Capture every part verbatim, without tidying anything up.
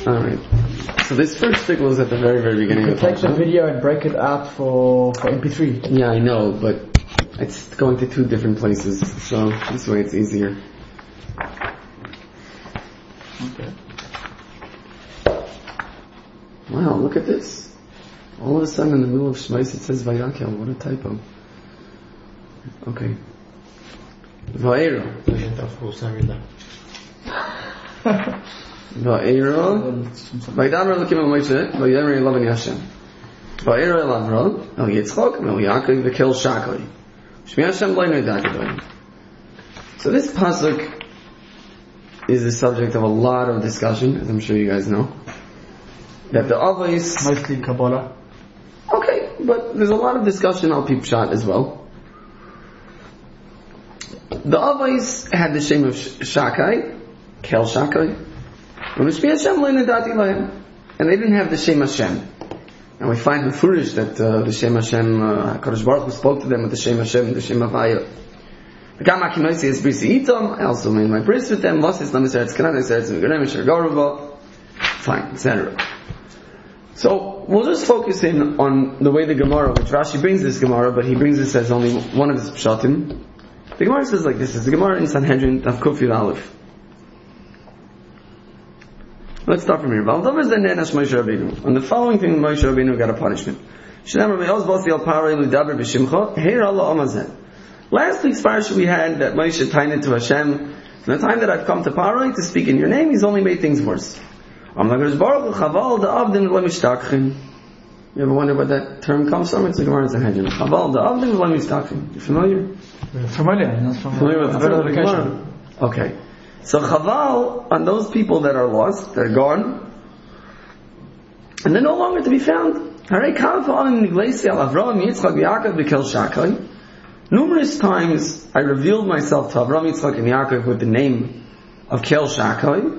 Alright. So this first shtickle is at the very, very beginning You of the can take the parsha. video and break it out for, for M P three. Yeah, I know, but it's going to two different places, so this way it's easier. Okay. Wow, look at this. All of a sudden in the middle of Shmais it says Vayakel. What a typo. Okay. Va'era. Va'era. Va'idamar Elokim el Moshe. Va'yamar Elav ani Hashem. Va'era el Avram. El Yitzchak. El Yaakov. V'kel Shakoi. Shmi Hashem lo yidai. So this pasuk is the subject of a lot of discussion, as I'm sure you guys know. That the Avos... Mostly Kabbalah. Okay, but there's a lot of discussion on Peep Shot as well. The Avos had the shame of Shakai, Kel Shakai, and they didn't have the shame Hashem. And we find in Furish that uh, the shame Hashem, uh, Kadosh Baruch Hu spoke to them with the shame Hashem, the shame Havaya. I also made my bris with them. Fine, et cetera. So we'll just focus in on the way the Gemara, which Rashi brings this Gemara, but he brings this as only one of his pshatim. The Gemara says like this: it's the Gemara in Sanhedrin Tav Kuf Yud Aleph. Let's start from here. On the following thing, Moshe Rabbeinu got a punishment. Last week's parsha we had that Moshe tained to Hashem. From the time that I've come to Parai to speak in your name, he's only made things worse. You ever wonder what that term comes from? It's a Gemara in Sanhedrin. Chaval da'avdin v'lo mishtachim. You familiar? Familiar. Not Familiar with the term? Okay. So Chaval, on those people that are lost, they're gone, and they're no longer to be found. Numerous times I revealed myself to Avraham, Yitzchak, and Yaakov with the name of Kel Shakai,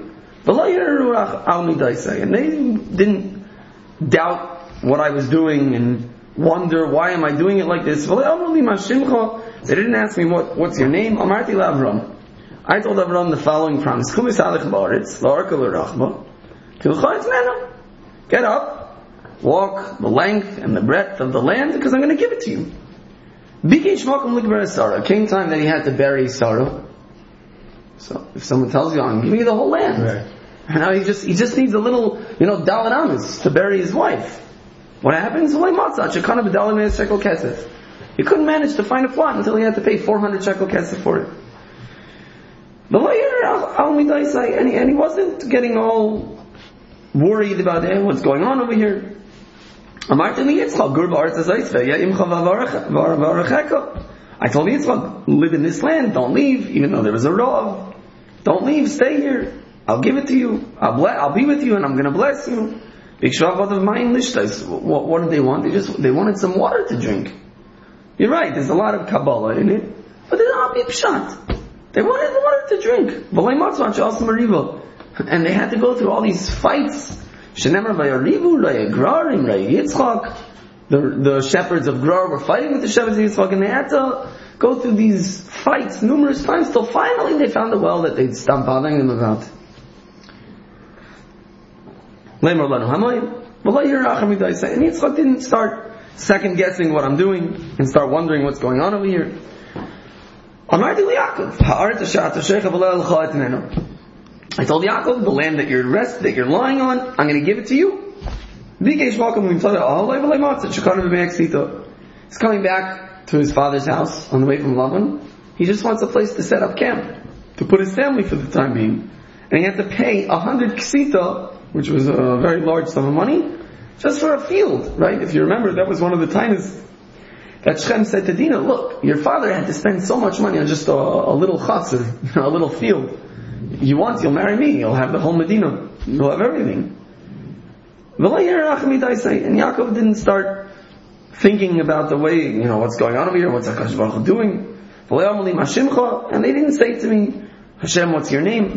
and they didn't doubt what I was doing and wonder why am I doing it like this. They didn't ask me what, what's your name. I told Avraham the following promise: get up, walk the length and the breadth of the land, because I'm going to give it to you. It came time that he had to bury Sarah. So if someone tells you, I'm giving you the whole land, right. And now he just he just needs a little, you know, dalet amis to bury his wife. What happens? shekel kesef. He couldn't manage to find a plot until he had to pay four hundred shekel kesef for it. And he, and he wasn't getting all worried about hey, what's going on over here. I told Yitzchak, live in this land, don't leave, even though there was a rov. Don't leave, stay here. I'll give it to you. I'll, ble- I'll be with you, and I'm going to bless you. What, what did they want? They just they wanted some water to drink. You're right. There's a lot of Kabbalah in it, but there's not a pshat. They wanted water to drink. And they had to go through all these fights. The, the shepherds of Grar were fighting with the shepherds of Yitzchak, and they had to go through these fights numerous times till finally they found a well that they'd stop bothering them about. And Yitzchak didn't start second guessing what I'm doing and start wondering what's going on over here. I told Yaakov, the land that you're rest, that you're lying on, I'm going to give it to you. He's coming back to his father's house on the way from Lavan. He just wants a place to set up camp, to put his family for the time being. And he had to pay a hundred ksita, which was a very large sum of money, just for a field, right? If you remember, that was one of the times that Shem said to Dinah, look, your father had to spend so much money on just a, a little chatzar, you know, a little field. You want, you'll marry me, you'll have the whole Medina, you'll have everything. And Yaakov didn't start thinking about the way, you know, what's going on over here, what's HaKadosh Baruch Hu doing. And they didn't say to me, Hashem, what's your name?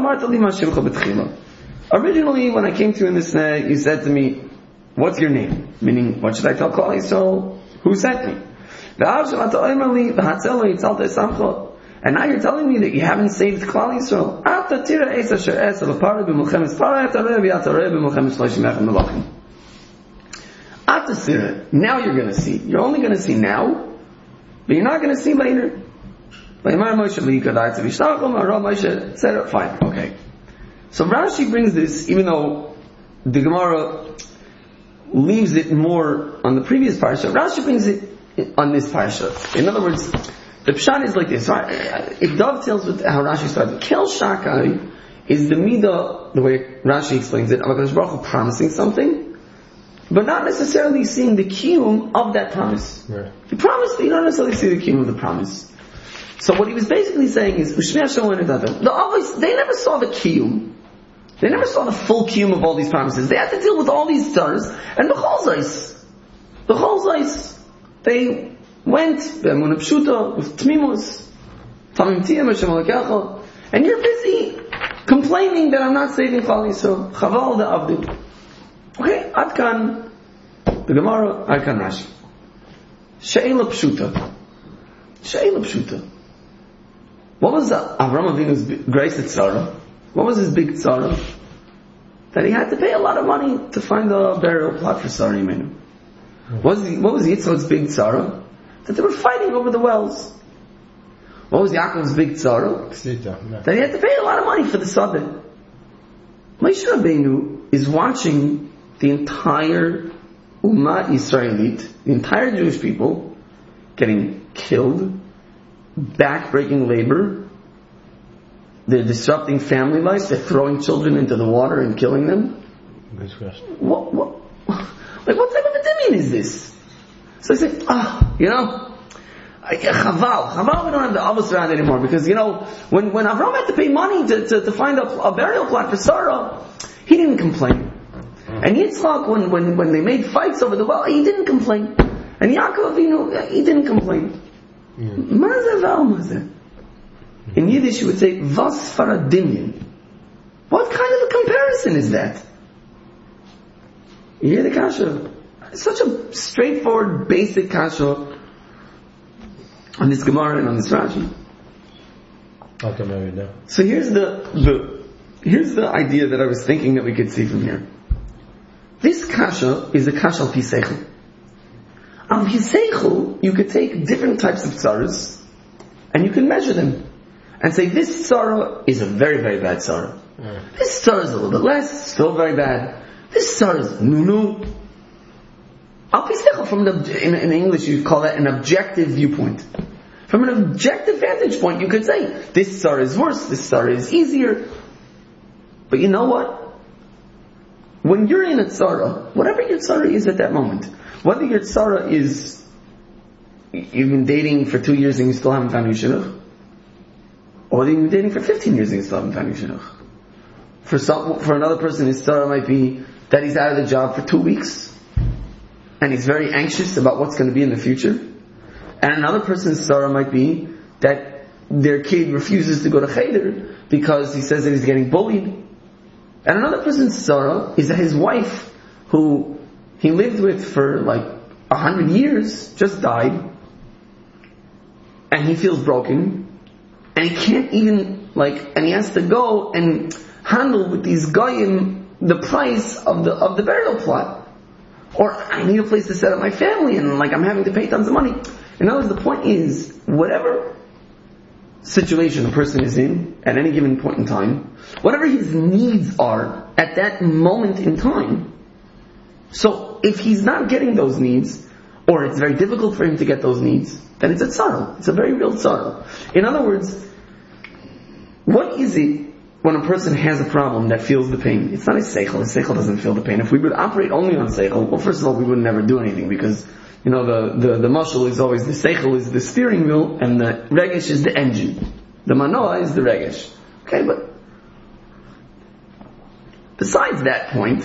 Originally, when I came to you in this night, you said to me, what's your name? Meaning, what should I tell Klal Yisrael? Who sent me? And now you're telling me that you haven't saved Klal Yisrael. Ata tira es asher es alapara b'mulchemes para et areh v'yatareh b'mulchemes shloshim echad melachim. Ata tira. Now you're going to see. You're only going to see now, but you're not going to see later. Fine. Okay. So Rashi brings this, even though the Gemara leaves it more on the previous parasha, Rashi brings it on this parasha. In other words, the pshat is like this. Right? It dovetails with how Rashi started. Kel Shakai is the midah, the way Rashi explains it, HaKadosh Baruch Hu promising something, but not necessarily seeing the kiyum of that promise. Right. He promised, but you don't necessarily see the kiyum of the promise. So what he was basically saying is, the Avos, they never saw the kiyum. They never saw the full kiyum of all these promises. They had to deal with all these stars and the cholzais. The cholzais. They went, be'emunah pshuta, with tmimus, tamim tiyam Hashem alakecha, and you're busy complaining that I'm not saving Klal Yisrael. Chaval de avdim. Okay, ad kan, the Gemara, ad kan Rashi. She'ela pshuta. She'ela pshuta. What was Avraham Avinu's grace at Sarah? What was his big tzara? That he had to pay a lot of money to find a burial plot for Sarah Imenu. What was, what was Yitzchak's big tzara? That they were fighting over the wells. What was Yaakov's big tzara? That he had to pay a lot of money for the sadeh. Moshe Rabbeinu is watching the entire Ummah Yisraelit, the entire Jewish people, getting killed, back-breaking labor. They're disrupting family life. They're throwing children into the water and killing them. What, what, like what type of a demon is this? So I say, ah, oh, you know, Chaval, Chaval, we don't have the Avos around anymore because you know when when Avram had to pay money to to, to find a, a burial plot for Sarah, he didn't complain. And Yitzchak, when when when they made fights over the well, he didn't complain. And Yaakov, you know, he didn't complain. Mazeh v'al mazeh. In Yiddish you would say, was faradimyan. What kind of a comparison is that? You hear the kasha? It's such a straightforward, basic kasha on this Gemara and on this Rashi. I'll come over now. So here's the, the here's the idea that I was thinking that we could see from here. This kasha is a kasha al piseichel. Al piseichel, you could take different types of tzaras and you can measure them. And say, this tzara is a very, very bad tzara. Mm. This tzara is a little bit less, still very bad. This tzara is nu-nu. Al piseichel, from the, in, in English you call that an objective viewpoint. From an objective vantage point, you could say, this tzara is worse, this tzara is easier. But you know what? When you're in a tzara, whatever your tzara is at that moment, whether your tzara is, you've been dating for two years and you still haven't found your shidduch, or you've been dating for fifteen years and you still haven't found your shidduch. For some, for another person, his tzara might be that he's out of the job for two weeks, and he's very anxious about what's going to be in the future. And another person's tzara might be that their kid refuses to go to cheder because he says that he's getting bullied. And another person's tzara is that his wife, who he lived with for like a hundred years, just died, and he feels broken. And he can't even, like, and he has to go and handle with these goyim the price of the of the burial plot. Or I need a place to set up my family and like I'm having to pay tons of money. In other words, the point is, whatever situation a person is in at any given point in time, whatever his needs are at that moment in time, so if he's not getting those needs, or it's very difficult for him to get those needs, then it's a tzara. It's a very real tzara. In other words, what is it when a person has a problem that feels the pain? It's not a seichel. A seichel doesn't feel the pain. If we would operate only on seichel, well, first of all, we would never do anything because, you know, the, the, the mashal is always the seichel is the steering wheel and the regesh is the engine. The manoah is the regesh. Okay, but besides that point,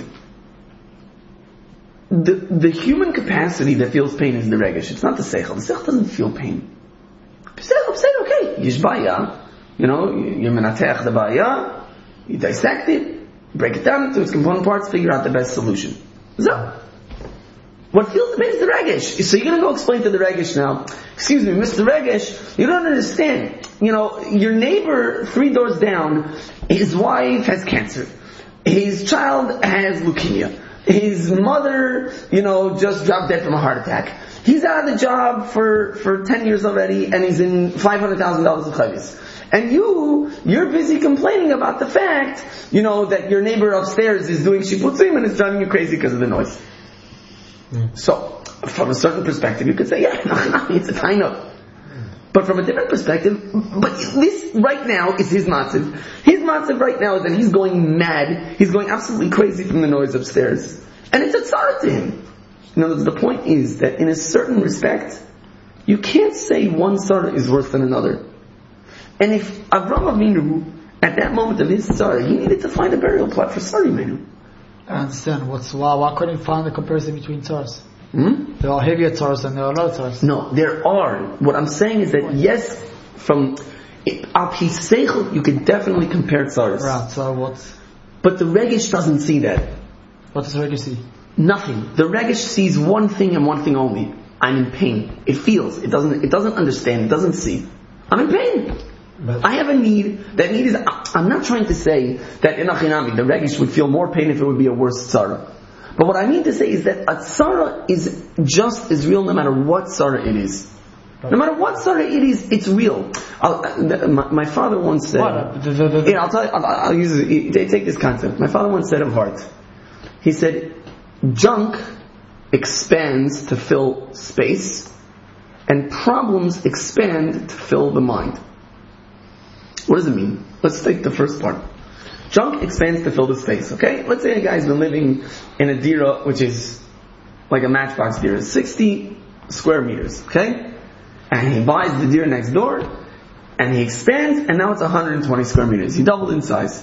The the human capacity that feels pain is the regesh. It's not the seichel. The seichel doesn't feel pain. Seichel said, okay, yish baya, you know, you menatech the baya, you dissect it, break it down into its component parts, figure out the best solution. So, what feels the pain is the regesh. So you're going to go explain to the regesh now, excuse me, Mister Regesh, you don't understand. you know, your neighbor three doors down, his wife has cancer. His child has leukemia. His mother, you know, just dropped dead from a heart attack. He's out of the job for, for ten years already, and he's in five hundred thousand dollars of chavis. And you, you're busy complaining about the fact, you know, that your neighbor upstairs is doing shipputzim and it's driving you crazy because of the noise. Mm. So, from a certain perspective, you could say, yeah, it's a taina. But from a different perspective, but this right now is his matziv. His matziv right now is that he's going mad, he's going absolutely crazy from the noise upstairs. And it's a tzara to him. In other words, the point is that in a certain respect, you can't say one tzara is worse than another. And if Avraham Avinu, at that moment of his tzara, he needed to find a burial plot for Sari Menu. I understand. What's why? Why couldn't you find a comparison between tzaras? Hmm? There are heavier tzaras and there are low tzaras. No, there are. What I'm saying is that yes, from Al Pi Seichel, you can definitely compare tzaras. Right. So what? But the Regesh doesn't see that. What does Regesh see? Nothing. The Regesh sees one thing and one thing only. I'm in pain. It feels. It doesn't. It doesn't understand. It doesn't see. I'm in pain. But I have a need. That need is. I'm not trying to say that in Achinami the Regesh would feel more pain if it would be a worse tzara. But what I mean to say is that a tzara is just as real no matter what tzara it is. No matter what tzara it is, it's real. I'll, uh, my, my father once said. What? The, the, the, yeah, I'll tell you. I'll, I'll use it. Take this concept. My father once said of heart. He said, junk expands to fill space, and problems expand to fill the mind. What does it mean? Let's take the first part. Junk expands to fill the space, okay? Let's say a guy's been living in a dira, which is like a matchbox dira, sixty square meters, okay? And he buys the dira next door, and he expands, and now it's one hundred twenty square meters. He doubled in size.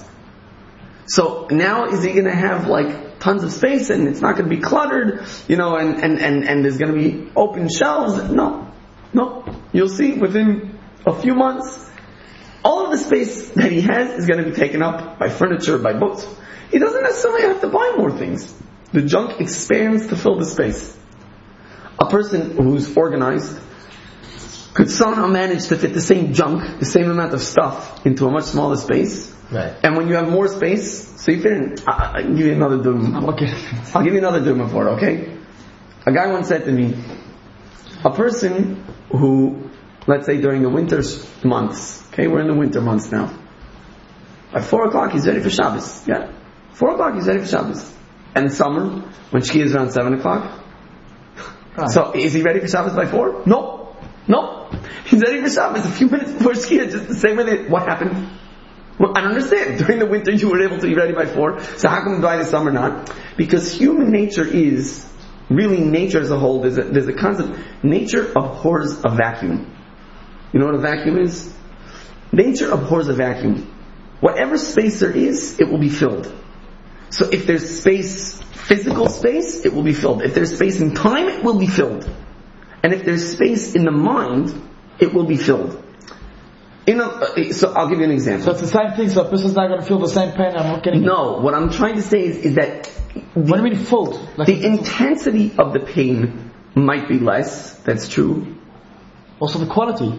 So now is he going to have like tons of space, and it's not going to be cluttered, you know, and, and, and, and there's going to be open shelves? No. No. You'll see within a few months, all of the space that he has is going to be taken up by furniture, by books. He doesn't necessarily have to buy more things. The junk expands to fill the space. A person who's organized could somehow manage to fit the same junk, the same amount of stuff, into a much smaller space. Right. And when you have more space, so you fit in. I, I'll give you another doom. Okay. I'll give you another doom for it, okay? A guy once said to me, a person who, let's say during the winter months, okay, we're in the winter months now. By four o'clock he's ready for Shabbos. Yeah. Four o'clock he's ready for Shabbos. And summer, when Shkia is around seven o'clock. Right. So is he ready for Shabbos by four? No. No. He's ready for Shabbos a few minutes before Shkia, just the same way they, what happened? Well, I don't understand. During the winter you were able to be ready by four, so how come by the summer not? Because human nature is, really nature as a whole, there's a, there's a concept, nature abhors a vacuum. You know what a vacuum is? Nature abhors a vacuum. Whatever space there is, it will be filled. So if there's space, physical space, it will be filled. If there's space in time, it will be filled. And if there's space in the mind, it will be filled. In a, uh, so I'll give you an example. So it's the same thing, so a person's not going to feel the same pain, I'm not getting No, what I'm trying to say is, is that the, what do you mean full? Like the intensity of the pain might be less, that's true. Also the quality.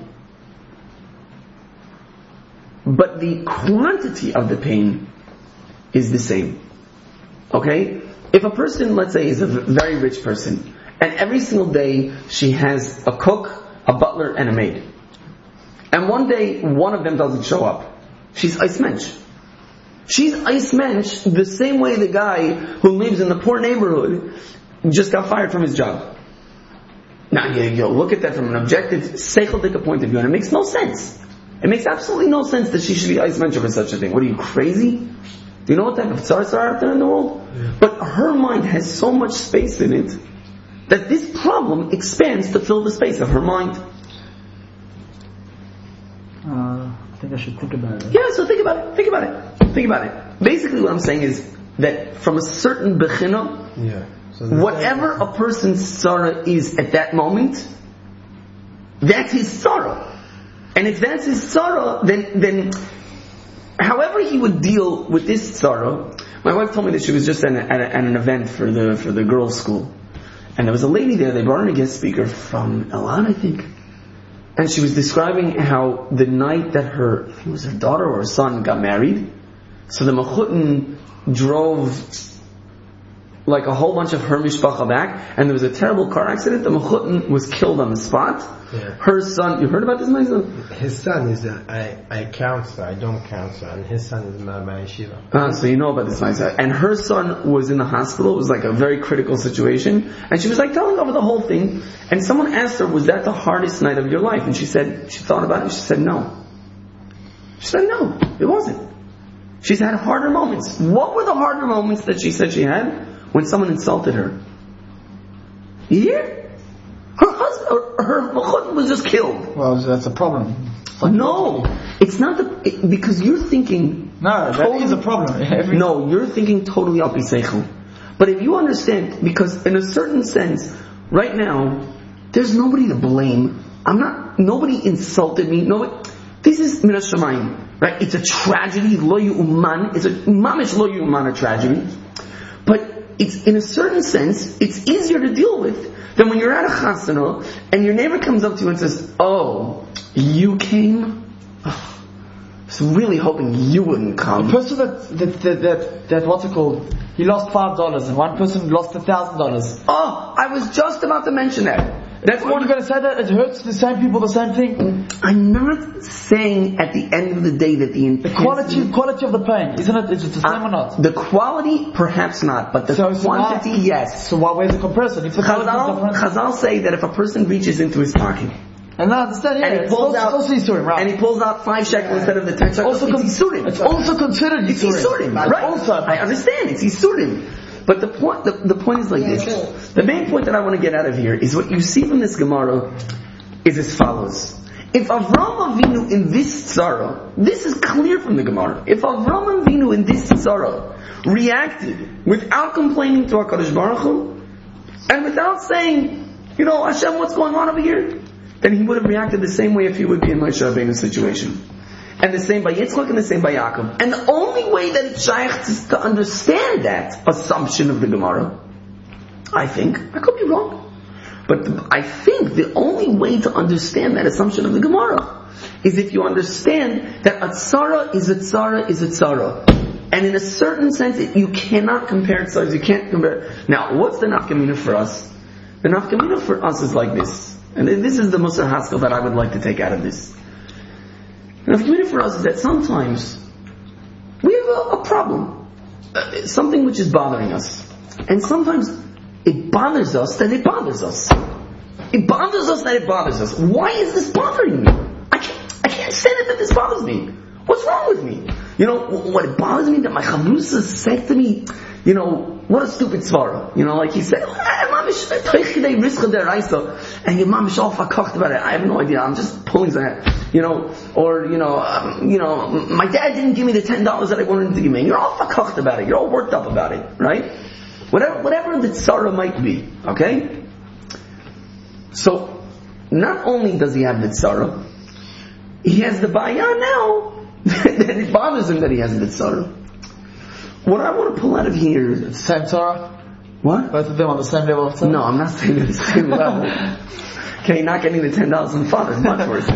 But the quantity of the pain is the same. Okay? If a person, let's say, is a very rich person, and every single day she has a cook, a butler, and a maid. And one day, one of them doesn't show up. She's ice mensch. She's ice mensch the same way the guy who lives in the poor neighborhood just got fired from his job. Now, you, you look at that from an objective, seichel point of view, and it makes no sense. It makes absolutely no sense that she should be ice mensch for such a thing. What are you, crazy? Do you know what type of tzaras are out there in the world? Yeah. But her mind has so much space in it that this problem expands to fill the space of her mind. Uh, I think I should think about it. Yeah, so think about it. Think about it. Think about it. Basically, what I'm saying is that from a certain bechina, yeah. so whatever a person's tzara is at that moment, that's his tzara. And if that's his tzara, then then however he would deal with this tzara. My wife told me that she was just at, a, at, a, at an event for the for the girls' school, and there was a lady there. They brought in a guest speaker from Elan, I think. and she was describing how the night that her, I think it was her daughter or her son got married, so the Mechutin drove like a whole bunch of her mishpacha back, and there was a terrible car accident. The Mechutin was killed on the spot. Yeah. Her son, you heard about this, Maisa? His son is a, I, I counselor, I don't counselor, and his son is my, my yeshiva. Ah, so you know about this, Maisa. And her son was in the hospital. It was like a very critical situation, and she was like telling over the whole thing. And someone asked her, "Was that the hardest night of your life?" And she said, she thought about it. And she said, "No." She said, "No, it wasn't." She's had harder moments. What were the harder moments that she said she had? When someone insulted her. You hear? Her husband, or her Mechutin was just killed. Well, that's a problem. No, it's not the, it, because you're thinking. No, that totally, is a problem. Every no, you're thinking totally al pi seichel. But if you understand, because in a certain sense, right now, there's nobody to blame. I'm not, nobody insulted me. Nobody, this is min hashamayim, right? It's a tragedy, lo yu'uman. It's a mamish lo yu'uman, a tragedy. But it's, in a certain sense, it's easier to deal with than when you're at a chasana and your neighbor comes up to you and says, "Oh, you came? Oh, I was really hoping you wouldn't come." The person that, that, that, that, that what's it called? He lost five dollars and one person lost a thousand dollars. Oh, I was just about to mention that. That's What one. you going to say that it hurts the same people the same thing? I'm not saying at the end of the day that the The quality quality of the pain, isn't it? Is it the same uh, or not? The quality, perhaps not, but the So, so quantity, why, yes. So why where's the comparison? If the quality is Chazal, different, Chazal say that if a person reaches into his pocket and I understand, yeah, and he it's pulls also, out, it's also Yisurim, right? and he pulls out five shekels Yeah. instead of the ten shekels, Also it's con- Yisurim. It's also considered It's Yisurim. Yisurim, Right. right? Also, I understand, it's Yisurim. But the point, the, the point is like Yeah, this. sure. The main point that I want to get out of here is what you see from this Gemara is as follows. If Avram Avinu in this tzara, this is clear from the Gemara, if Avram Avinu in this tzara reacted without complaining to HaKadosh Baruch Hu, and without saying, you know, Hashem, what's going on over here? Then he would have reacted the same way if he would be in Moshe Rabbeinu's situation. And the same by Yitzchak and the same by Yaakov. And the only way that it's shaykh is to understand that assumption of the Gemara, I think, I could be wrong, but the, I think the only way to understand that assumption of the Gemara is if you understand that a tzara is a tzara is a tzara. And in a certain sense, it, you cannot compare tzaras, you can't compare. Now, what's the nafkamina for us? The nafkamina for us is like this. And this is the Musar Haskell that I would like to take out of this. The nafkamina for us is that sometimes we have a, a problem. Uh, something which is bothering us. And sometimes it bothers us that it bothers us. It bothers us that it bothers us. Why is this bothering me? I can't, I can't stand it that this bothers me. What's wrong with me? You know, what it bothers me that my chavrusa said to me, you know, what a stupid svara. You know, like he said, and your mom is all fucked about it. I have no idea. I'm just pulling something. You know, or, you know, um, you know, my dad didn't give me the ten dollars that I wanted him to give me. And you're all fucked about it. You're all worked up about it. Right? Whatever, whatever the tzara might be. Okay? So, not only does he have the tzara, he has the baya now. That it bothers him that he has the tzara. What I want to pull out of here... Same tzara? What? Both of them on the same level of tzara? No, I'm not saying at the same level. Okay, not getting the ten dollars from the father is much worse.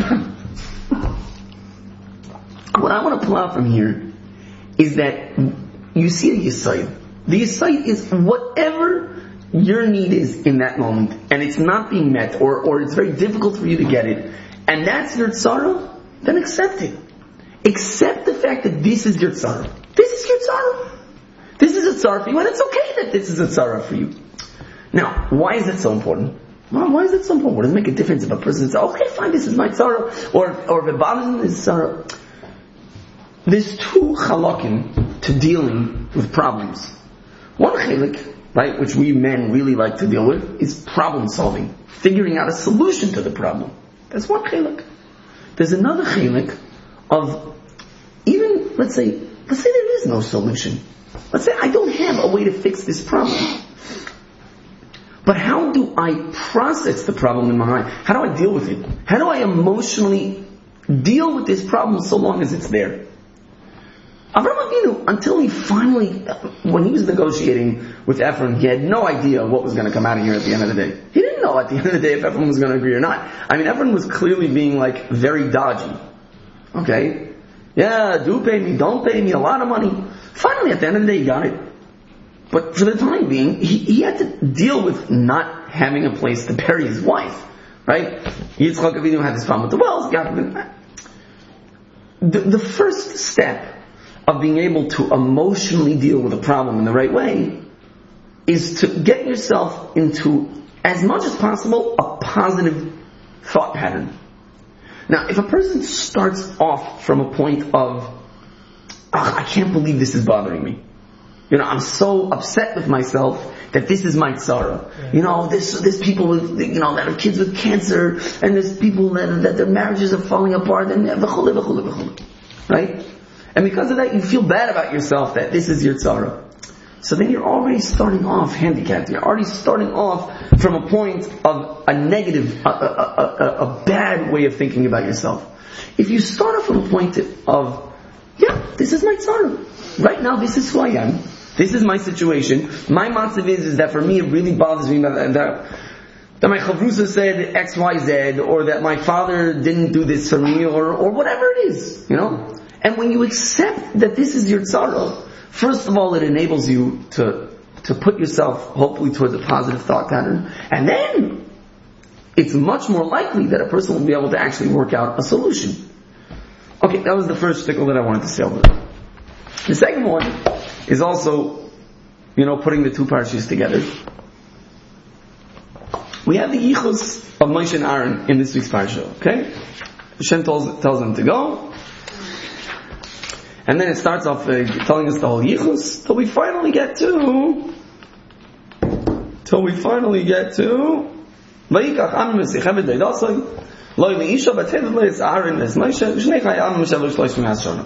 What I want to pull out from here is that you see a yesayid. The yesayid is whatever your need is in that moment, and it's not being met, or, or it's very difficult for you to get it, and that's your tzara, then accept it. Accept the fact that this is your tzara. This is your tzara. This is a tzara for you, and it's okay that this is a tzara for you. Now, why is it so important? Well, why is it so important? What does it make a difference if a person says, okay, fine, this is my tzara, or, or if it bothers me, this is tzara? There's two halakim to dealing with problems. One chalik, right, which we men really like to deal with, is problem solving. Figuring out a solution to the problem. That's one chalik. There's another chalik of, even, let's say, let's say there is no solution. Let's say I don't have a way to fix this problem. But how do I process the problem in my mind? How do I deal with it? How do I emotionally deal with this problem so long as it's there? Avraham Avinu, until he finally, when he was negotiating with Ephron, he had no idea what was going to come out of here at the end of the day. He didn't know. know at the end of the day if everyone was going to agree or not. I mean, everyone was clearly being like very dodgy. Okay? Yeah, do pay me, don't pay me, a lot of money. Finally, at the end of the day, he got it. But for the time being, he, he had to deal with not having a place to bury his wife. Right? Yitzchak Avinu had this problem with the wells. The, the first step of being able to emotionally deal with a problem in the right way is to get yourself into, as much as possible, a positive thought pattern. Now, if a person starts off from a point of, oh, I can't believe this is bothering me. You know, I'm so upset with myself that this is my tzara. Yeah. You know, there's, there's people with, you know, that have kids with cancer, and there's people that, that their marriages are falling apart, and v'chule, v'chule, v'chule. Right? And because of that, you feel bad about yourself that this is your tzara. So then you're already starting off handicapped. You're already starting off from a point of a negative, a, a, a, a bad way of thinking about yourself. If you start off from a point of, yeah, this is my tzara. Right now, this is who I am. This is my situation. My matzav is, is that for me, it really bothers me that, that, that my chavrusa said X, Y, Z, or that my father didn't do this for me, or, or whatever it is, you know? And when you accept that this is your tzara, first of all, it enables you to, to put yourself, hopefully, towards a positive thought pattern. And then, it's much more likely that a person will be able to actually work out a solution. Okay, that was the first shtickle that I wanted to say over. The second one is also, you know, putting the two parashas together. We have the yichus of Moshe and Aaron in this week's parasha, okay? Hashem tells, tells them to go. And then it starts off uh, telling us the whole yichus, till we finally get to, till we finally get to, Vayikach Am Mesichem V'Deidasai, Lo Leisha B'Tevet Leis Aaron Es Moshe, V'Shnei Chai Am Moshe V'Shloshim Hashanah.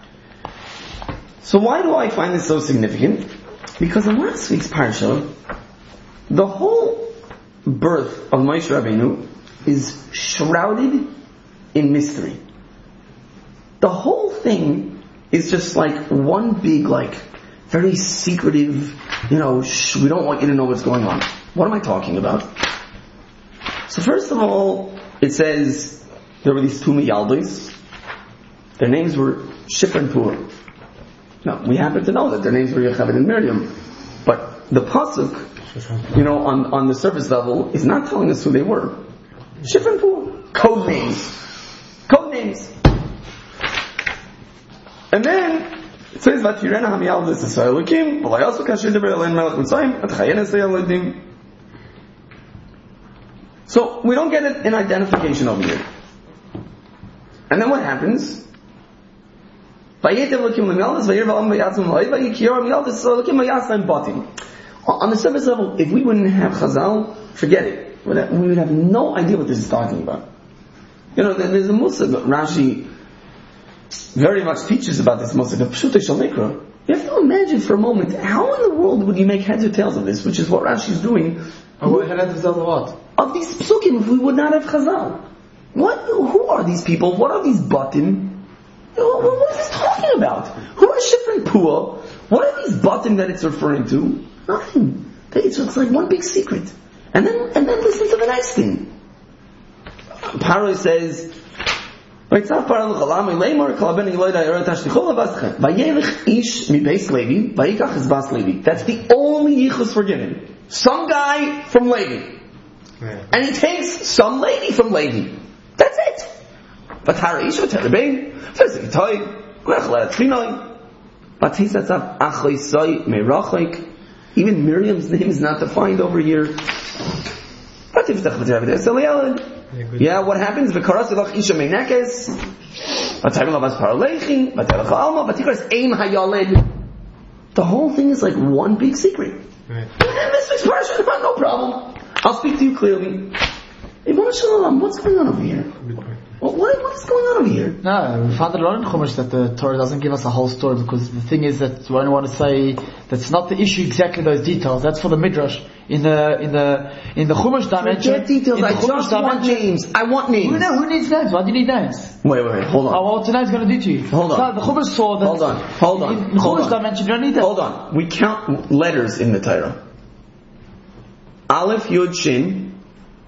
So why do I find this so significant? Because in last week's parsha, the whole birth of Moshe Rabbeinu is shrouded in mystery. The whole thing is just like one big, like, very secretive, you know, shh, we don't want you to know what's going on. What am I talking about? So first of all, it says there were these two Miyaldos. Their names were Shifra and Puah. Now, we happen to know that their names were Yocheved and Miriam. But the pasuk, you know, on, on the surface level, is not telling us who they were. Shifra and Puah. Code names. Code names. And then, it says, Vatirena HaMiyaldos Yisrael Elokim, V'layasu Kasher Deber Elen Melech Mitzrayim, At Chayen Esei Aledim. So, we don't get an identification over here. And then what happens? On the surface level, if we wouldn't have Chazal, forget it. We would have no idea what this is talking about. You know, there's a musag, Rashi very much teaches about this musag, the Pshutei Shel Mikra. You have to imagine for a moment, how in the world would you make heads or tails of this, which is what Rashi is doing. Oh, head or tails of what? Of these psukim, if we would not have Chazal. What, who are these people? What are these batim? What is this talking about? Who are Shifra and Puah? What are these batim that it's referring to? Nothing. It's, it's like one big secret. And then, and then listen to the next thing. Paro says, that's the only yichus we're given. Some guy from Levi. Yeah. And he takes some lady from Levi. That's it. Even Miriam's name is not defined over here. Yeah, what happens? The whole thing is like one big secret. Right. And this week's parsha, no problem. I'll speak to you clearly. What's going on over here? What, what, what is going on over here? No, we found a lot in Chumash that the Torah doesn't give us a whole story, because the thing is that we only want to say that's not the issue exactly those details. That's for the Midrash. In the in the in the Chumash dimension. Forget details. I just want names. I want names. Who, who needs names? Why do you need names? Wait, wait, wait. Hold on. Oh, what's the name's going to do to you? Hold on. So the Chumash saw that. Hold on. Hold on. In the Chumash dimension, you don't need that. Hold on. We count letters in the Torah. Aleph, Yud, Shin.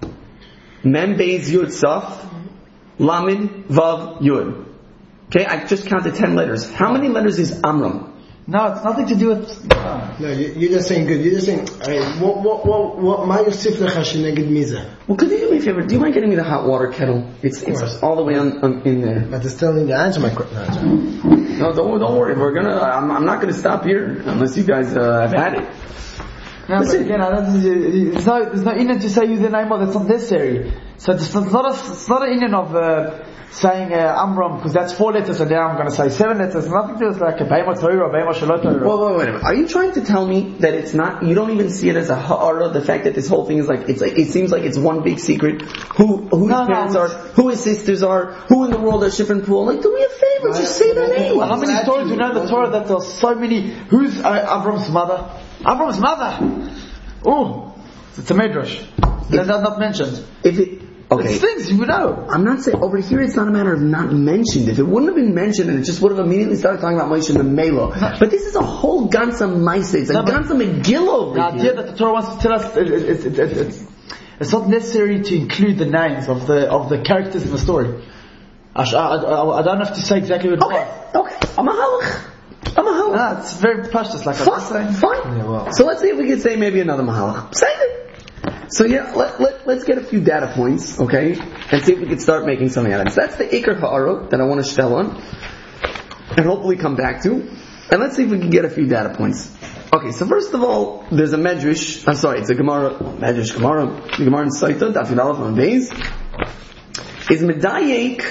Mem Beis Yud Saf, Lamed Vav Yud. Okay, I just counted ten letters. How many letters is Amram? No, it's nothing to do with... No, No, you- you're just saying good. You're just saying, uh, what, what, what, what, my Yosef Lecha Sheneged Miza. Well, could you do me a favor? Do you mind getting me the hot water kettle? It's it's course. all the way on, on in there. But I still need to answer my question. No, don't don't worry. We're gonna. I'm, I'm not gonna stop here unless you guys uh, have had it. no but Listen. again, I don't, there's no, there's no Indian to say you the name of, that's not necessary. So it's not, it's not a, it's not an Indian of, uh, saying, uh, Amram, because that's four letters, and now I'm going to say seven letters. Nothing to do with like a Beima Torah or Beima Shalot Torah. Well, wait, wait a minute. Are you trying to tell me that it's not? You don't even see it as a ha'ara? The fact that this whole thing is like it's like it seems like it's one big secret. Who who No, his no, parents it's- are? Who his sisters are? Who in the world are Shifrin Pool? Like, do me a favor, just say their name. Well, how many stories we know in the Torah that there are so many? Who's uh, Avram's mother? Avram's mother! Oh, it's a Midrash. That's not mentioned. If it okay. It's things you know. I'm not saying over here it's not a matter of not mentioned. If it wouldn't have been mentioned and it just would have immediately started talking about Moshe and Melo. But this is a whole Gansa Maisa. It's a No, but- Gansa Megillah over The here. idea that the Torah wants to tell us, it, it, it, it, it's, it's not necessary to include the names of the of the characters in the story. I, sh- I, I, I don't have to say exactly what it Okay, was. okay. I'm a halach. I'm a halach. No, it's very pashtus, like I was Fine, saying. fine. Yeah, well. So let's see if we can say maybe another mahalach. Say it. So yeah, let, let, let's get a few data points, okay? And see if we can start making something out of this. That's the Iker Ha'ara that I want to shtel on. And hopefully come back to. And let's see if we can get a few data points. Okay, so first of all, there's a Medrash, I'm sorry, it's a Gemara, Medrash Gemara, the Gemara in Saita, Daf Yud Aleph on Beis, is Medayek,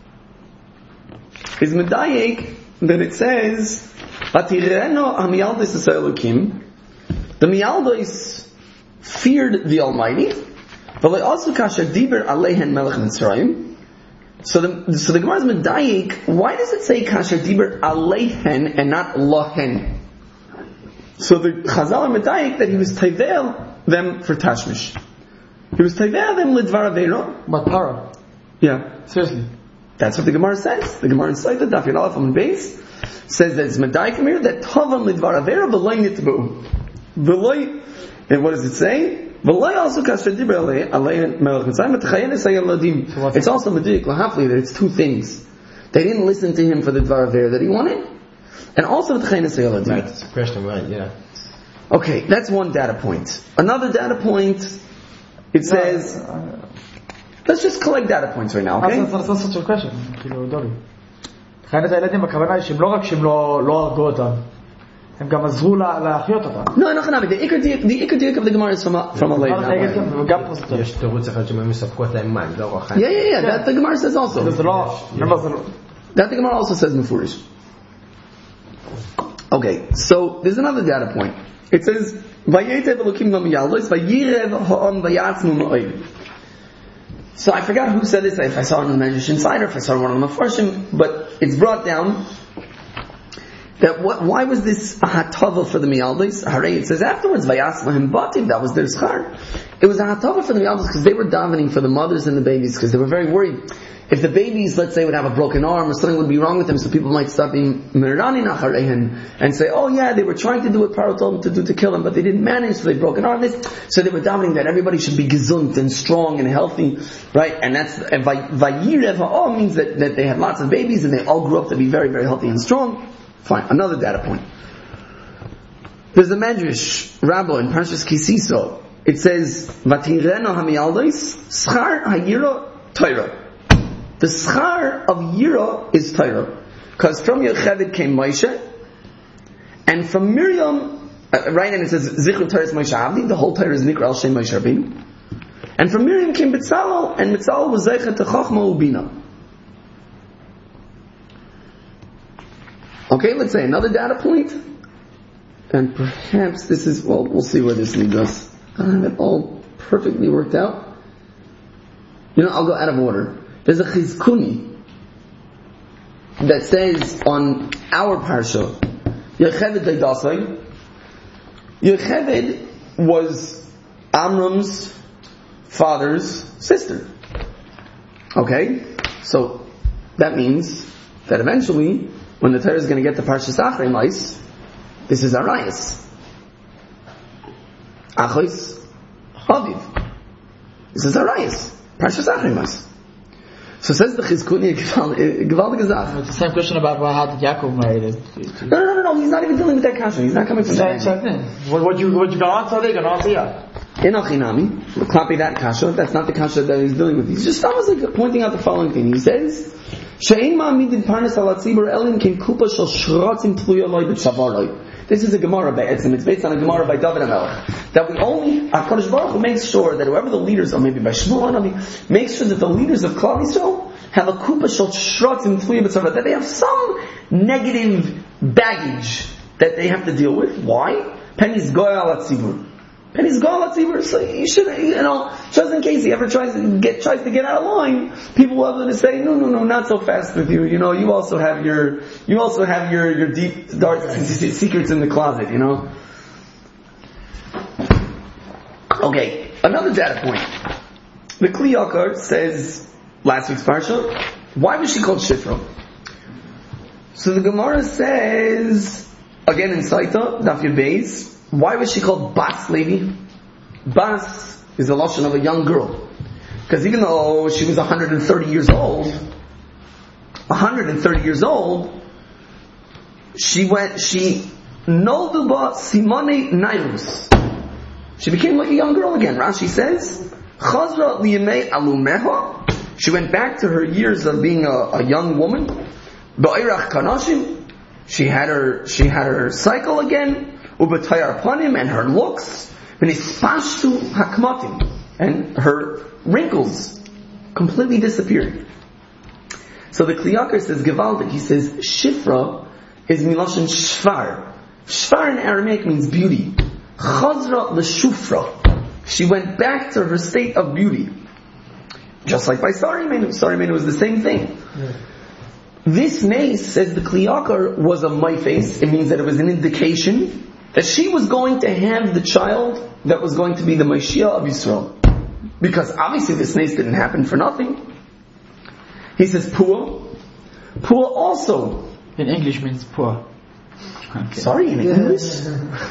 is Medayek, that it says, Vatireno Hamiyaldis Elokim, the Miyaldis feared the Almighty, but they also kasher diber alehen melech Mitzrayim. So the so the Gemara is medayik. Why does it say kasher diber alehen and not lohen? So the Chazal are medayik that he was tayvel them for tashmish. He was tayvel them lidvar aveiro. But para. Yeah, Seriously. that's what the Gemara says. The Gemara in Saita Daf Yud Aleph on Beis says that it's medayik here that tavam lidvar aveiro v'loy nitbu v'loy. And what does it say? It's also mediyik lahafli that it's two things. They didn't listen to him for the dvar aver that he wanted, and also the tcheines hayaladim. That's the question, right? Yeah. Okay, that's one data point. Another data point, it says, let's just collect data points right now, okay? that's not such a question. כאילו, דורי. חיית הילדים, הכוונה היא שהם לא רק שהם לא הרגו אותם, הם גם עזרו להחיות אותם. No, no, no, the ikar diak, the ikar diak of the Gemara is from a, from a late. וגם פה זה טוב. יש תירוץ אחד שהם מספקות להם מים, לא רוחן. Yeah, yeah, yeah, that the Gemara says also. זה לא, remember, זה לא. That the Gemara also says mefurish. Okay, so there's another data point. It says, "Vayetev Elokim Lamiyaldos, Vayirev Ha'am Vayatzmu Ma'oid." So I forgot who said this. If I saw it in the Medrash Insider, if I saw it in one of the Mefarshim, but it's brought down that what, why was this a hatava for the Miyaldos? Hare, it says afterwards, Vayatzmu Bativ, that was their schar. It was a hatava for the Miyaldos because they were davening for the mothers and the babies because they were very worried. If the babies, let's say, would have a broken arm or something would be wrong with them, so people might start being mirani nacharehen and say, oh yeah, they were trying to do what Paro told them to do to kill them, but they didn't manage, so they broke an arm. This, so they were davening that everybody should be gesund and strong and healthy, right? And that's and vayirev ha'ol means that, that they had lots of babies and they all grew up to be very, very healthy and strong. Fine. Another data point. There's a Medrash Rabbo in Parshas Kisiso. It says, "Vatireno hamiyaldos schar hayiro Torah." The schar of Yira is Torah. Because from Yocheved came Moshe, and from Miriam, uh, right, and it says, Zichru Torah is Moshe Abdi, the whole Torah is Nikra al Shem Moshe Rabbeinu. And from Miriam came Betzalel, and Betzalel was Zeichet to Chochma Ubina. Okay, let's say another data point, and perhaps this is, well, we'll see where this leads us. I don't have it all perfectly worked out. You know, I'll go out of order. There's a Chizkuni that says on our parsha, Yocheved Daidasai. Yocheved was Amram's father's sister. Okay? So, that means that eventually, when the Torah is going to get to Parshas Achrei Mos, this is Arayas. Achois Aviv. This is Arayas. Parshas Achrimas. So says the Chizkuni, gewaltige Sache. It's the same question about why how did Yaakov marry it. No, no, no, no, he's not even dealing with that question. He's not coming from Same, that. same thing. What, what you, what you gonna answer, they're gonna answer, yeah. Enochinami, copy that kasha. That's not the kasha that he's dealing with. He's just almost like pointing out the following thing. He says, "She'ein ma'amidin parnas al hatzibur elin ken kupa shel shratzim tluya loy b'tzavaroi." This is a Gemara by Etzim. It's based on a Gemara by David HaMelech. That we only, HaKadosh Baruch Hu makes sure that whoever the leaders are, maybe by Shmuel Hanavi, makes sure that the leaders of Klal Yisrael have a kupa shel shratzim tluya b'tzavaroi, that they have some negative baggage that they have to deal with. Why? Penny's goy al hatzibur. And he's gone, so you should, you know, just in case he ever tries to get tries to get out of line, people will have to say, no, no, no, not so fast with you. You know, you also have your, you also have your, your deep, dark secrets in the closet. You know. Okay, another data point. The Kli Yakar says last week's parsha. Why was she called Shifra? So the Gemara says again in Saita Daf Yud Beis. Why was she called Bas Levi? Bas is the lashon of a young girl. Because even though she was one hundred thirty years old, one hundred thirty years old, she went, she, Nolduba Simone Nairus. She became like a young girl again. Rashi says, Chazra liyemei alumeha. She went back to her years of being a, a young woman. Ba'irach kanashim. She had her, she had her cycle again. Ubatayar panim, and her looks, v'nispashtu hakmatim, and her wrinkles completely disappeared. So the Kli Yakar says Gevaldik. He says Shifra is milashon shvar. Shvar in Aramaic means beauty. Chazra l'shufra. She went back to her state of beauty, just like by Sari Menu. Sari Menu was the same thing. Yeah. This mace, says the Kli Yakar, was a myface. It means that it was an indication that she was going to have the child that was going to be the Mashiach of Yisrael. Because obviously this mace didn't happen for nothing. He says Pua. Pua also. In English means poor. Okay. Sorry, in English?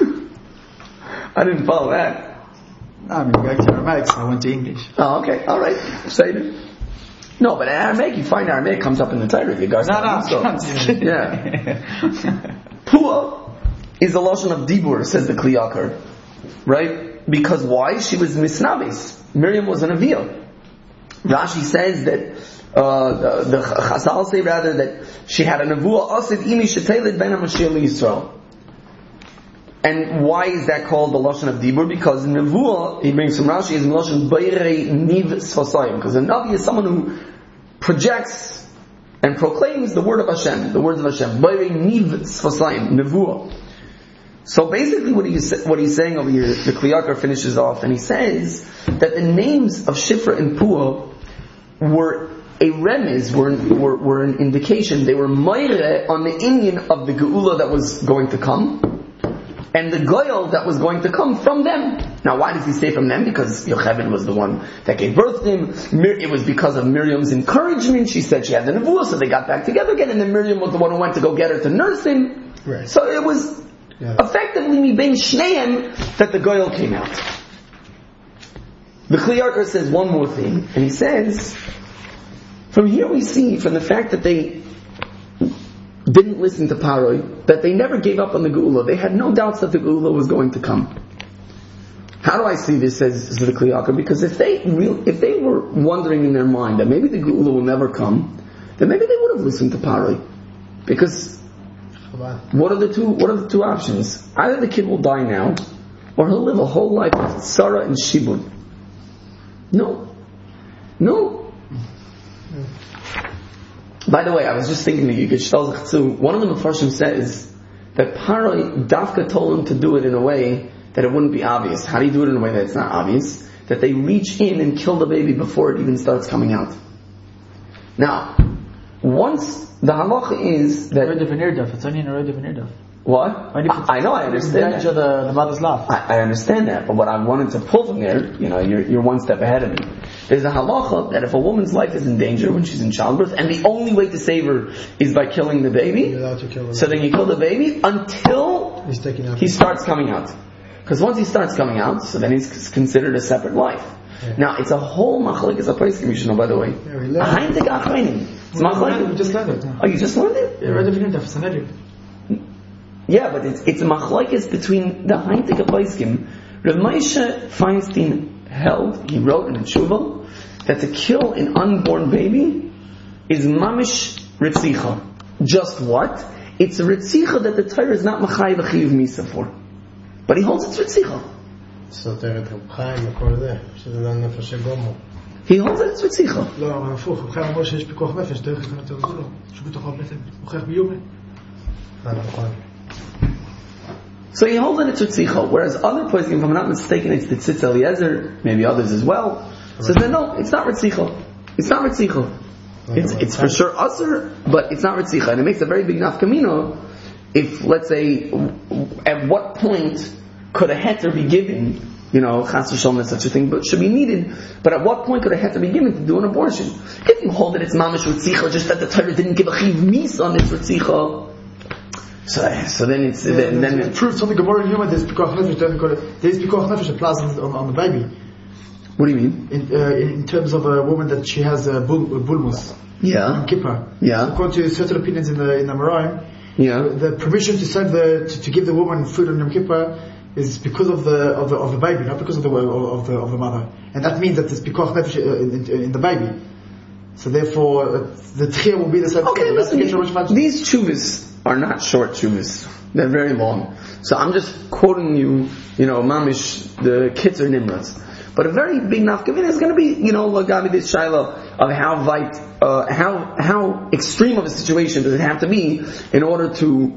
I didn't follow that. I mean, back to Aramaic, so I went to English. Oh, okay, alright. Say it. No, but in Aramaic, you find Aramaic comes up in the Torah. You guys no, no, so. Yeah. Pua is the lashon of dibur, says the Kli Yakar, right? Because why? She was misnabis. Miriam was an aviyah. Rashi says that uh, the, the Chazal say rather that she had a nevuah asid imi sheteled ben hamashiach Yisrael. And why is that called the lashon of dibur? Because nevuah, he brings from Rashi, is lashon beirei niv sfasayim. Because a navi is someone who projects and proclaims the word of Hashem, the words of Hashem. Beirei niv sfasayim, nevuah. So basically what he's, what he's saying over here, the Kli Yakar finishes off, and he says that the names of Shifra and Pua were a remiz, were, were, were an indication. They were moire on the Indian of the Geula that was going to come, and the Goyal that was going to come from them. Now why does he say from them? Because Yocheved was the one that gave birth to him. It was because of Miriam's encouragement. She said she had the Nevuah, so they got back together again, and then Miriam was the one who went to go get her to nurse him. Right. So it was Yeah. effectively mi bein shneim that the Goyal came out. The Kli Yakar says one more thing, and he says, from here we see, from the fact that they didn't listen to Paroi, that they never gave up on the Geula. They had no doubts that the Geula was going to come. How do I see this, says the Kli Yakar? Because if they real, if they were wondering in their mind that maybe the Geula will never come, then maybe they would have listened to Paroi. Because What are the two? What are the two options? Either the kid will die now, or he'll live a whole life with Sarah and Shibud. No, no. By the way, I was just thinking to you, one of the Mefarshim says that Paroi Dafka told him to do it in a way that it wouldn't be obvious. How do you do it in a way that it's not obvious? That they reach in and kill the baby before it even starts coming out. Now, once the halacha is that it's only in a road of an what? I, I know, I understand that. The, the mother's love. I, I understand that, but what I wanted to pull from there, you know, you're, you're one step ahead of me. There's a halacha that if a woman's life is in danger when she's in childbirth, and the only way to save her is by killing the baby, kill so then you kill the baby until he's taking out he starts coming out. Because once he starts coming out, so then he's considered a separate life. Yeah. Now, it's a whole machlokes a place you should know, by the way. Yeah, we A learned. heintig achreinim. It's We machlokes. just learned it. Oh, you just learned it? Yeah, right at the beginning of Sanhedrin. Yeah, but it's it's machlokes between the heintig apaiskim. Rav Moshe Feinstein held, he wrote in a tshuva, that to kill an unborn baby is mamish ritzicha. Just what? It's a ritzicha that the Torah is not machayev v'chiyuv misa for. But he holds it's ritzicha. סותר את רב חיים וכל זה, שזה לא נפש הגומו. He holds that it's ritzicha. לא, אבל הפוך, רב חיים אמר שיש פיקוח נפש, דרך כלל יותר גדול, שהוא בתוך הבטן, מוכיח ביומה. אה, נכון. So he holds that it's ritzicha, whereas other places, if I'm not mistaken, it's the Tzitz Eliezer, maybe others as well, says that no, it's not ritzicha. It's not ritzicha. It's, it's for sure usher, but it's not ritzicha. And it makes a very big nafkamino if, let's say, at what point could a heter be given, you know, chas v'shalom is such a thing, but should be needed, but at what point could a heter be given to do an abortion? If you hold that it's mamish ritzicha, just that the Torah didn't give a chiv mis on its ritzicha, so, so then it's, Yeah, then, then it proves from the Gemara in Yuma there's pikuach nefesh, don't call it, there's pikuach nefesh applies on, on, on the baby. what do you mean? In, uh, in terms of a woman that she has a bul, a bulmus, Yeah. kippah. Yeah. According to certain opinions in the in the Moraim, Yeah. the permission to send the to, to give the woman food on Yom Kippur is because of the of the of the baby, not because of the of the of the mother, and that means that there's pikuach nefesh in, in, in the baby. So therefore, uh, the tchiyah will be the same. Okay, thing. listen, That's to get so much these chuvas are not short chuvas. They're very long. So I'm just quoting you, you know, mamish, the Kitzer Nimras. But a very big nafkamina is going to be, you know, Lagabi this Shaila of how vite, uh, how, how extreme of a situation does it have to be in order to,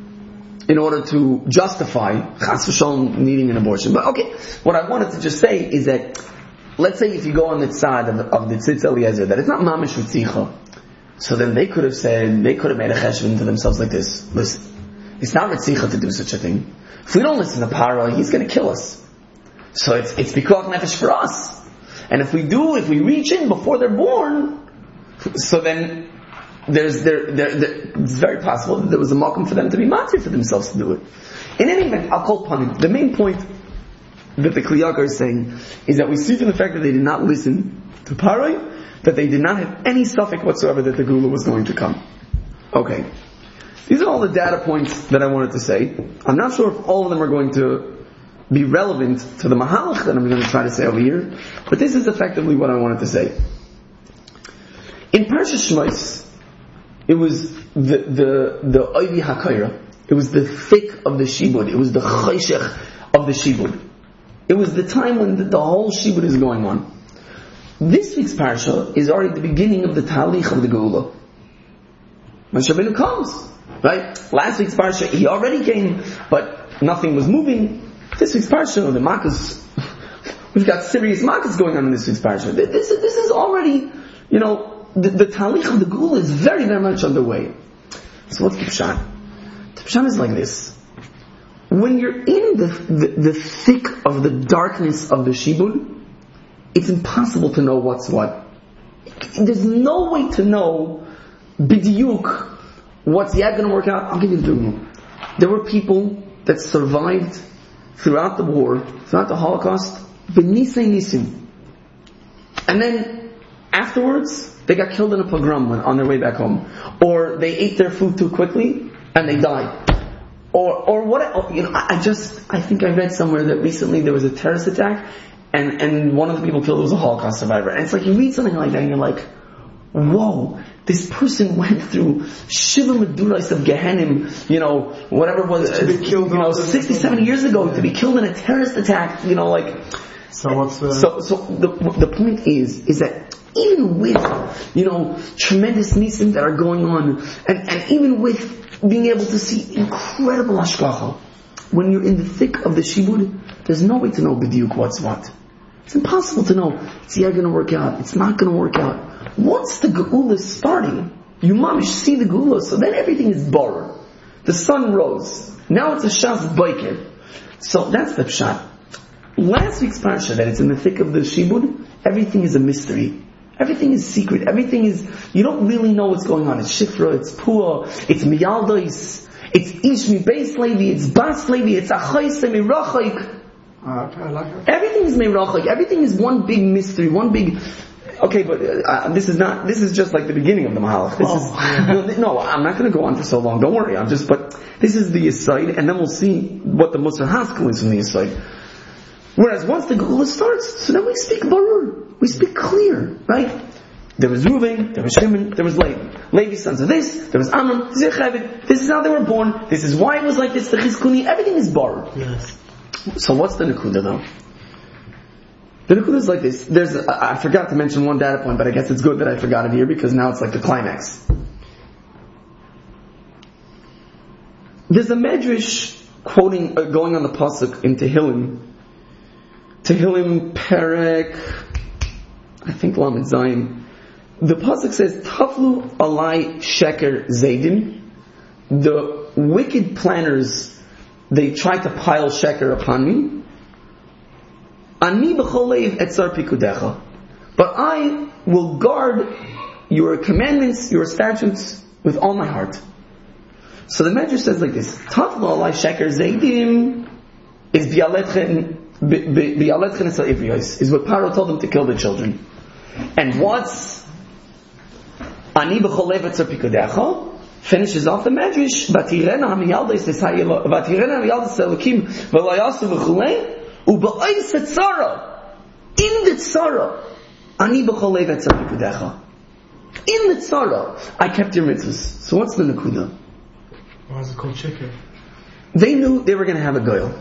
in order to justify chas v'shalom needing an abortion. But okay, what I wanted to just say is that, let's say if you go on the side of, of the Tzitz Eliezer, that it's not mamish ritzicha, so then they could have said, they could have made a cheshbon to themselves like this. Listen, it's not ritzicha to do such a thing. If we don't listen to Paro, he's going to kill us. So it's it's pikuach nefesh for us. And if we do, if we reach in before they're born, so then there's there, there, there it's very possible that there was a makom for them to be matir for themselves to do it. In any event, I'll call upon it. The main point that the Kli Yakar is saying is that we see from the fact that they did not listen to Parai, that they did not have any suffix whatsoever that the Gula was going to come. Okay. These are all the data points that I wanted to say. I'm not sure if all of them are going to be relevant to the Mahalach that I'm going to try to say over here, but this is effectively what I wanted to say. In Parshas Shmos, it was the the the Oivi HaKaira. It was the thick of the Shibud. It was the Chayshech of the Shibud. It was the time when the, the whole Shibud is going on. This week's Parsha is already the beginning of the Talich of the Geula. Moshe Rabbeinu comes, right? Last week's Parsha, he already came, but nothing was moving. This week's Parsha, the Makkos, we've got serious Makkos going on in this week's Parsha. This, this is already, you know, the, the Talich of the Geula is very, very much underway. So what's the Pshat? The Pshat is like this. When you're in the, the, the thick of the darkness of the Shibud, it's impossible to know what's what. There's no way to know b'diyuk what's yet going to work out. I'll give you the dugma. There were people that survived throughout the war, throughout the Holocaust, b'nisei nisim. And then, afterwards, they got killed in a pogrom on their way back home. Or they ate their food too quickly, and they died. Or, or what, you know, I just, I think I read somewhere that recently there was a terrorist attack, and, and one of the people killed was a Holocaust survivor. And it's like, you read something like that, and you're like, whoa, this person went through Shiva Medurais of Gehenim, you know, whatever it was, to be killed, you know, sixty, seventy years ago, yeah. to be killed in a terrorist attack, you know, like, So what's the... so, so the, the point is, is that even with, you know, tremendous nisim that are going on, and, and even with being able to see incredible hashgacha, when you're in the thick of the shibud, there's no way to know b'diuk what's what. It's impossible to know, it's yeah going to work out, it's not going to work out. Once the geula is starting, you mamish see the geula, so then everything is bar. The sun rose. Now it's a shas baiker. So that's the pshat. Last week's parsha, that it's in the thick of the shibud, everything is a mystery. Everything is secret. Everything is, you don't really know what's going on. It's shifra, it's pua, it's miyaldois, it's ish mi beis levi, it's bas levi, it's achaisa mi rachaik. Ah, okay, I like it. Everything is meirachik. Everything is one big mystery, one big. Okay, but uh, this is not. This is just like the beginning of the Mahalach. This Oh. is no, no. I'm not going to go on for so long. Don't worry. I'm just. But this is the aside, and then we'll see what the Musar Haskell is from the aside. Whereas once the Geulah starts, so then we speak barur. We speak clear, right? There was Reuven, there was Shimon, there was Levi. Levi's sons of this, there was Amram, this is Yocheved. This is how they were born. This is why it was like this. The Chizkuni, everything is barur. Yes. So what's the Nakuda though? The Nakuda is like this. There's, a, I forgot to mention one data point, but I guess it's good that I forgot it here because now it's like the climax. There's a Medrash quoting, uh, going on the pasuk in Tehillim. Tehillim Perek, I think Lamed Zayin. The pasuk says, "Taflu alai sheker zaydim." The wicked planners, they tried to pile sheker upon me. Ani b'cholev etzar pikudecha, but I will guard your commandments, your statutes, with all my heart. So the Medrash says like this: Taflu alai sheker zaydim is bialetchen bialetchen esal ivriyos, is what Paro told them to kill the children. And what's Ani b'cholev etzar pikudecha finishes off the Medrash. Vatirena hamiyaldes esayelo. Vatirena hamiyaldes elokim v'layasu v'chulei u'ba'is etzara. In the tzara, Ani b'cholev etzar pikudecha. In the tzara, I kept your mitzvahs. So what's the nakuda? Why is it called sheker? They knew they were going to have a goyal.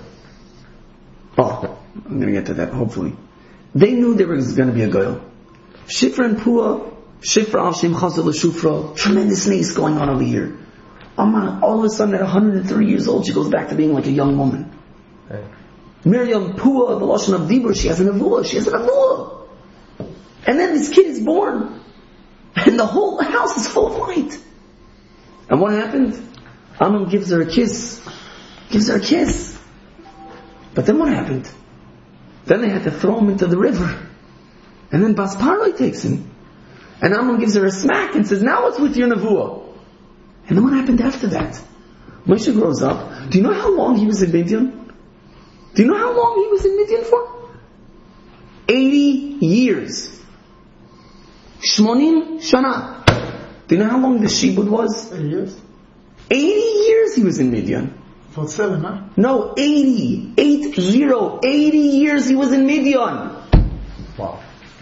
Oh, I'm going to get to that. Hopefully, they knew there was going to be a goyal. Shifra and Pua. Shifra Ashim Chazal Shufra, tremendous nace going on over here. Amman, all of a sudden at one hundred three years old, she goes back to being like a young woman. Right. Miriam Pua, the Lashon of Dibur, she has an avua, she has an avua. And then this kid is born, and the whole house is full of light. And what happened? Amnon gives her a kiss, gives her a kiss. But then what happened? Then they had to throw him into the river. And then Bas Paroi takes him. And Amnon gives her a smack and says, now what's with your nevuah? And then what happened after that? Moshe grows up. Do you know how long he was in Midian? Do you know how long he was in Midian for? eighty years. Shmonim Shana. Do you know how long the Shibud was? Eighty years. eighty years he was in Midian. forty-seven, huh? No, eighty. Eight zero. eighty years he was in Midian. Wow.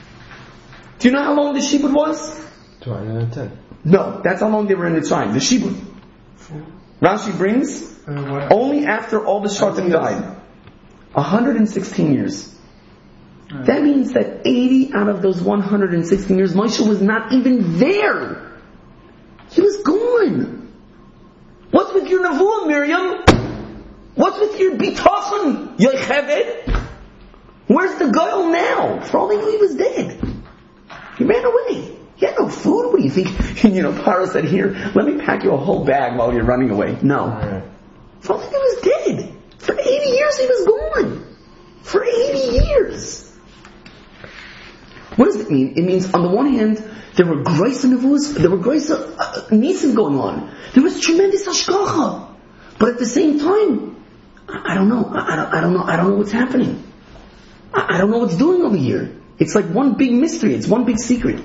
Do you know how long the Shibud was? two hundred ten. No, that's how long they were in the time. The Shibud. Rashi brings, Uh, what? only after all the Shatim died. one hundred sixteen years. Right. That means that eighty out of those one hundred sixteen years, Moshe was not even there. He was gone. What's with your Nevuah, Miriam? What's with your Bitachon, Yocheved? Where's the Goyal now? For all they knew, he was dead. He ran away. He had no food. What do you think? You know, Paro said, here, let me pack you a whole bag while you're running away. No. Right. For all they knew, he was dead. For eighty years, he was gone. For eighty years. What does it mean? It means, on the one hand, there were grace and nevuos, there were grace uh, uh, nisim going on. There was tremendous hashgacha. But at the same time, I, I don't know. I, I, don't, I don't know. I don't know what's happening. I, I don't know what's doing over here. It's like one big mystery. It's one big secret.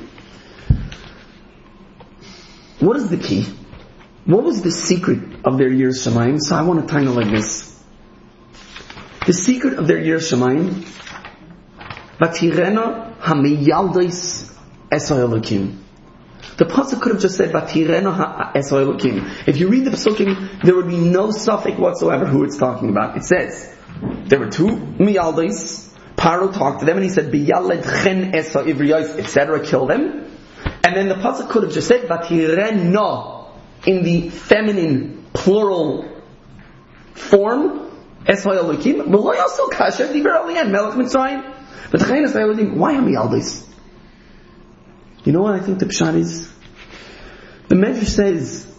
What is the key? What was the secret of their Yiras Shamayim? So I want to title like this. The secret of their Yiras Shamayim, Vatirena hamiyaldos es ha'elokim. The pasuk could have just said Vatirena es ha'elokim. If you read the pasukim, there would be no suffix whatsoever who it's talking about. It says there were two miyaldos. Paro talked to them and he said Biyaled chen es ha'ivriyos, et cetera. Kill them. And then the pasuk could have just said Vatirena in the feminine plural form es ha'elokim. V'lo yasol kasher diber aliyan melech mitzrayim. But why am I all this? You know what I think the pshat is? The Medrash says,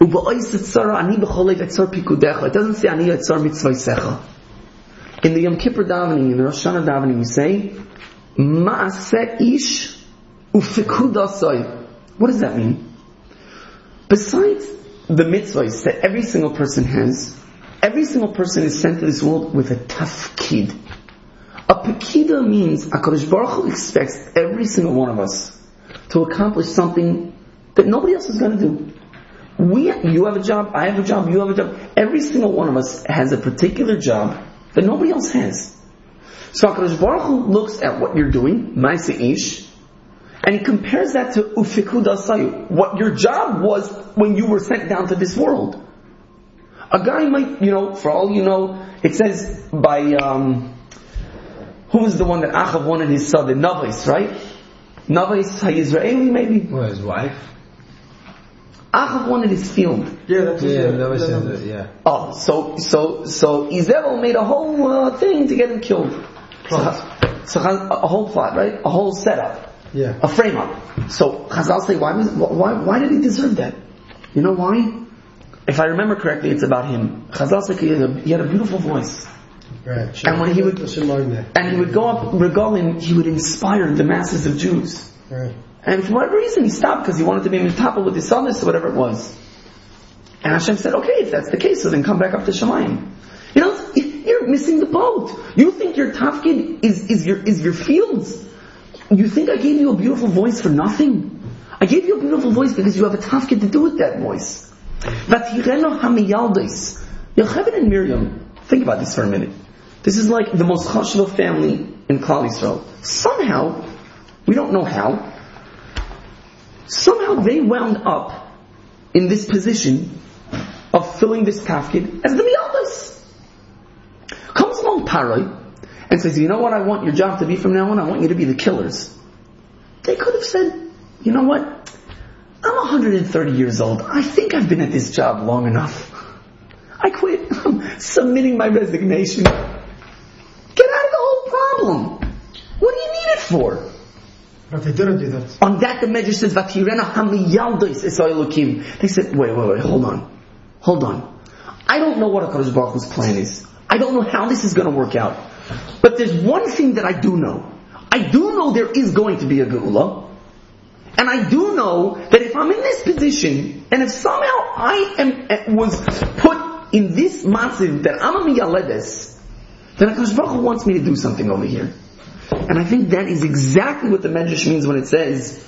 it doesn't say ani etzar mitzvaysecha. In the Yom Kippur davening, in the Rosh Hashanah davening, you say, Ma'aseh ish ufikud asay. What does that mean? Besides the mitzvahs that every single person has, every single person is sent to this world with a tafkid. A Pekida means HaKadosh Baruch Hu expects every single one of us to accomplish something that nobody else is going to do. We, you have a job, I have a job, you have a job. Every single one of us has a particular job that nobody else has. So HaKadosh Baruch Hu looks at what you're doing, Ma'aseh Ish, and he compares that to Ufikud Asayu, what your job was when you were sent down to this world. A guy might, you know, for all you know, it says by, um, who was the one that Achav wanted his son, the Navais, right? Navais HaYisraeli maybe? Well, his wife? Achav wanted his field. Yeah, that's Yeah, yeah, Navais yeah, said that, yeah. Oh, so, so, so Izebel made a whole uh, thing to get him killed. So, so a whole plot, right? A whole setup. Yeah. A frame up. So Chazal say, why was, why, why did he deserve that? You know why? If I remember correctly, it's about him. Chazal say he had a, he had a beautiful voice. Right. And when he would, and he would go up regalim, he would inspire the masses of Jews. Right. And for whatever reason, he stopped because he wanted to be mitapel with his son, or whatever it was. And Hashem said, okay, if that's the case, so then come back up to Shemayim. You know, you're missing the boat. You think your tafkid is, is your, is your fields. You think I gave you a beautiful voice for nothing? I gave you a beautiful voice because you have a tafkid to do with that voice. Vatireno hamiyaldis. Yocheved and Miriam, think about this for a minute. This is like the most chashuv family in Klal Yisrael. Somehow, we don't know how, somehow they wound up in this position of filling this tafkid as the miyaldis. Comes along Paroi and says, you know what I want your job to be from now on? I want you to be the killers. They could have said, you know what? I'm one hundred thirty years old. I think I've been at this job long enough. I quit. I'm submitting my resignation. Get out of the whole problem. What do you need it for? But they didn't do that. On that the Medrash says, Vatirena hamiyaldos esoelokim. They said, wait, wait, wait, hold on. Hold on. I don't know what HaKadosh Baruch Hu's plan is. I don't know how this is going to work out. But there's one thing that I do know. I do know there is going to be a Geula. And I do know that if I'm in this position, and if somehow I am was put in this matziv that I'm a miyaledes, then HaKadosh Baruch Hu wants me to do something over here. And I think that is exactly what the Medrash means when it says,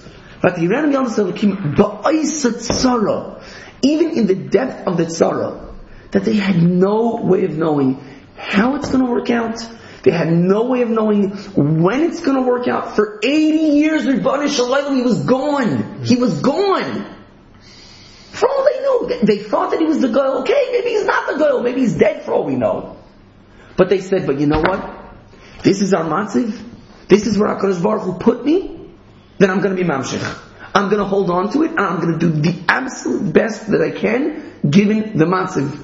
even in the depth of the tzara, that they had no way of knowing how it's going to work out. They had no way of knowing when it's going to work out. For eighty years, Ribbon Shalom, he was gone. He was gone. For all they knew, they thought that he was the guy. Okay, maybe he's not the guy. Maybe he's dead for all we know. But they said, but you know what? This is our matziv. This is where HaKadosh Baruch Hu put me. Then I'm going to be mamshich. I'm going to hold on to it, and I'm going to do the absolute best that I can, given the matziv.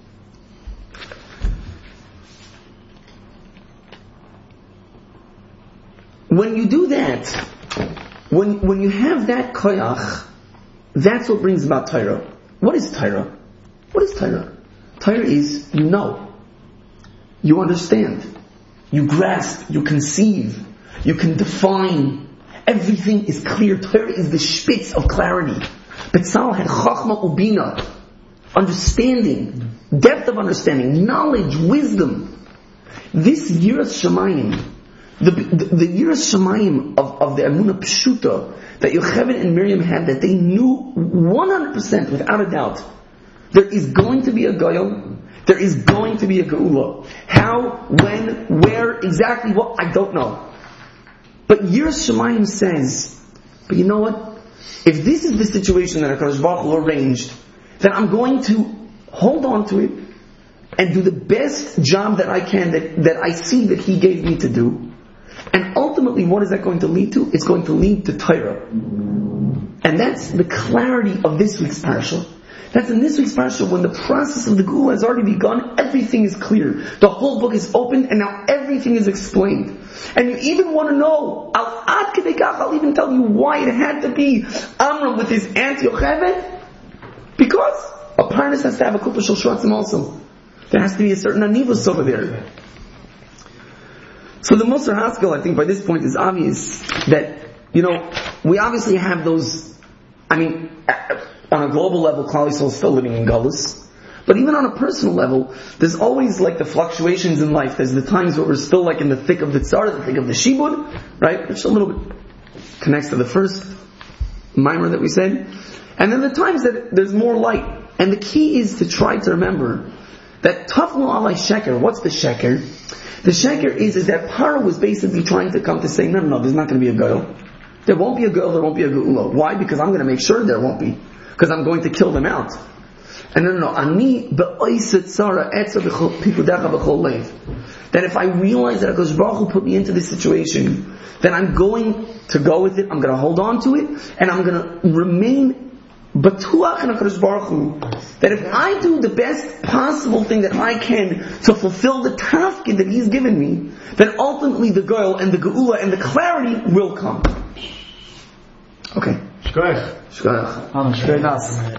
When you do that, when when you have that koyach, that's what brings about Torah. What is Torah? What is Torah? Torah is, you know, you understand, you grasp, you conceive, you can define. Everything is clear. Torah is the spitz of clarity. Betzalel had chachma ubina, understanding, depth of understanding, knowledge, wisdom. This Yiras Shamayim, The, the, the Yiras Shamayim of, of the Emunah Pshuta that Yocheved and Miriam had, that they knew one hundred percent without a doubt, there is going to be a Goyal, there is going to be a Geula. How, when, where, exactly what, I don't know. But Yiras Shamayim says, but you know what? If this is the situation that HaKadosh Baruch Hu arranged, then I'm going to hold on to it and do the best job that I can, that, that I see that He gave me to do. And ultimately, what is that going to lead to? It's going to lead to Torah. And that's the clarity of this week's parasha. That's in this week's parasha, when the process of the Geula has already begun, everything is clear. The whole book is open, and now everything is explained. And you even want to know, Al Ad Kedei Kach, I'll even tell you why it had to be Amram with his aunt Yocheved. Because a parnas has to have a kupa shel shratzim also. There has to be a certain anivus over there. So the Musar Haskell, I think by this point is obvious that, you know, we obviously have those, I mean, on a global level, Klal Yisrael is still living in Galus, But even on a personal level, there's always like the fluctuations in life. There's the times where we're still like in the thick of the tzara, the thick of the shibud, right? Which a little bit connects to the first mimer that we said. And then the times that there's more light. And the key is to try to remember that taflu alai sheker. What's the sheker? The sheker is, is that Paro was basically trying to come to say, no, no, no, there's not going to be a girl. There won't be a girl, there won't be a geula. Why? Because I'm going to make sure there won't be. Because I'm going to kill them out. And no, no, no. Ani be'oiset tzara etza pikudecha b'chol leiv. That if I realize that HaKadosh Baruch Hu put me into this situation, then I'm going to go with it, I'm going to hold on to it, and I'm going to remain batuach in HaKadosh Baruch Hu. That if I do the best possible thing that I can to fulfill the tafkid that He's given me, then ultimately the girl and the geula and the clarity will come. Okay. Shkoyach. Shkoyach. Shkoyach.